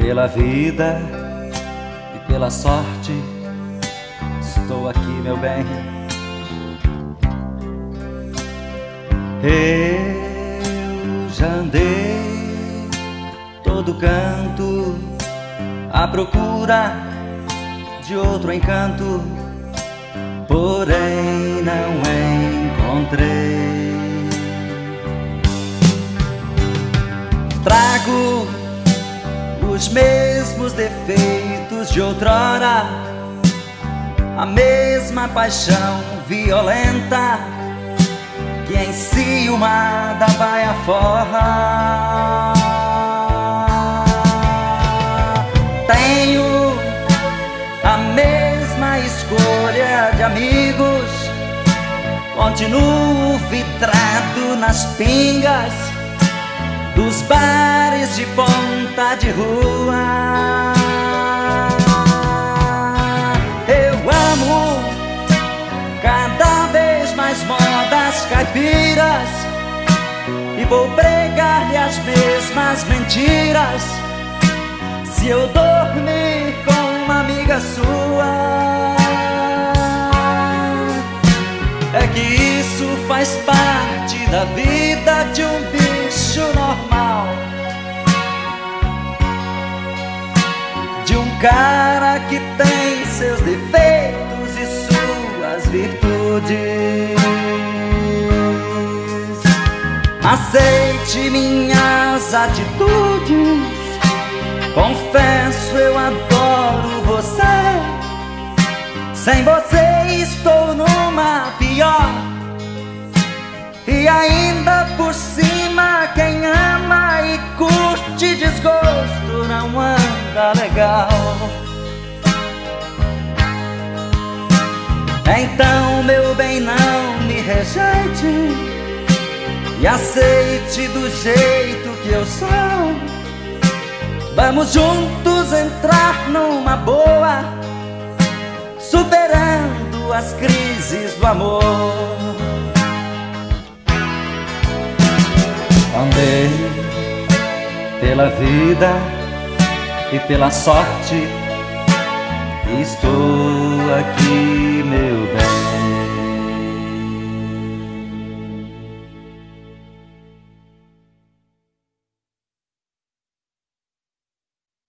Pela vida e pela sorte, estou aqui, meu bem. Eu já andei todo canto à procura de outro encanto, porém não encontrei. Trago os mesmos defeitos de outrora, a mesma paixão violenta que enciumada vai afora. Tenho a mesma escolha de amigos, continuo vidrado nas pingas dos bares de ponta de rua. Eu amo cada vez mais modas caipiras e vou pregar-lhe as mesmas mentiras se eu dormir com uma amiga sua. É que isso faz parte da vida de um bicho normal, de um cara que tem seus defeitos e suas virtudes. Aceite minhas atitudes, confesso eu adoro você. Sem você estou numa pior, e ainda por cima quem ama e curte desgosto não anda legal. Então, meu bem, não me rejeite e aceite do jeito que eu sou. Vamos juntos entrar numa boa, superando as crises do amor. Andei pela vida e pela sorte, estou aqui, meu bem.